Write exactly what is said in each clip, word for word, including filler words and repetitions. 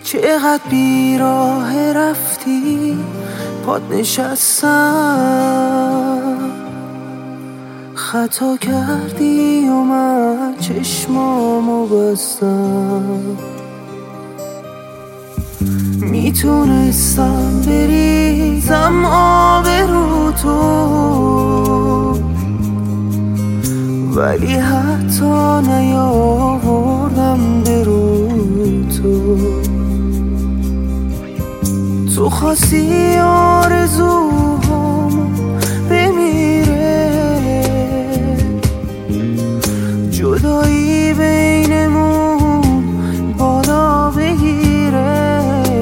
چقدر بیراه رفتی پات نشستم، خطا کردی و من چشمامو بستم. میتونستم بریزم آب رو تو، ولی حتی نیاوردم به رو تو. تو خواستی آرزوهامو بمیره، جدایی بینمون بالا بگیره.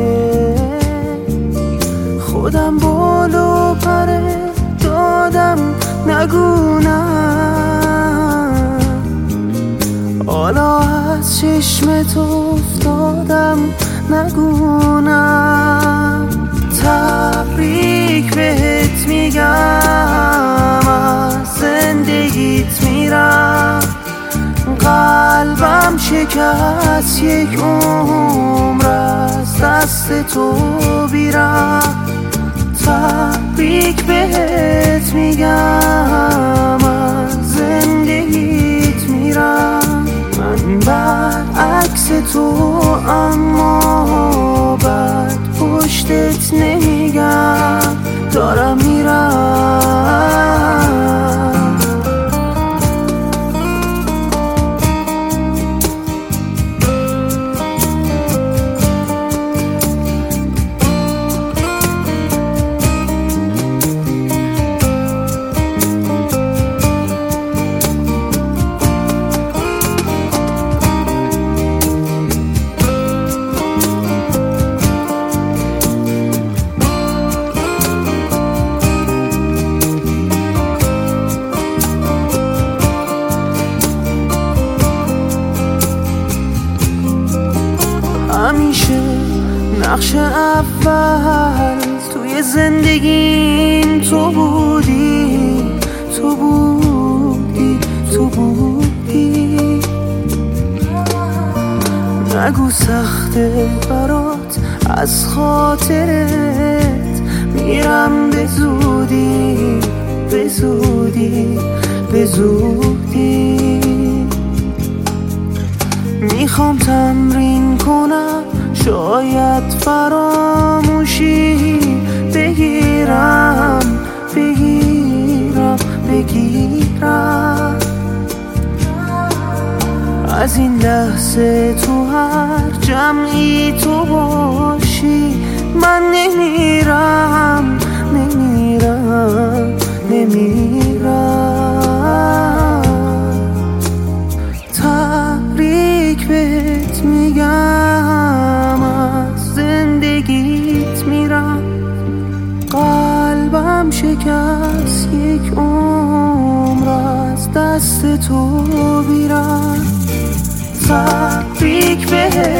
خودم بالو پره دادم نگونم، حالا از چشمت افتادم نگونم. تبریک بهت میگم از زندگیت میرم، قلبم شکست یک عمر از دست تو بیرم. تبریک بهت میگم از زندگیت میرم، من برعکس تو اما بد پشتت نمیگم، دارم میرم. همیشه نقش اول توی زندگیم تو بودی، تو بودی، تو بودی. نگو سخته برات از خاطرت میرم به زودی، به زودی، به زودی. میخوام تمرین کنم شاید فراموشی بگیرم، بگیرم، بگیرم. از این لحظه تو هر جمعی تو باشی من نمیرم، نمیرم، نمیرم. تبریک بهت میگم از زندگیت میرم، قلبم شکست یک عمر از دست تو بیرم. تبریک بهت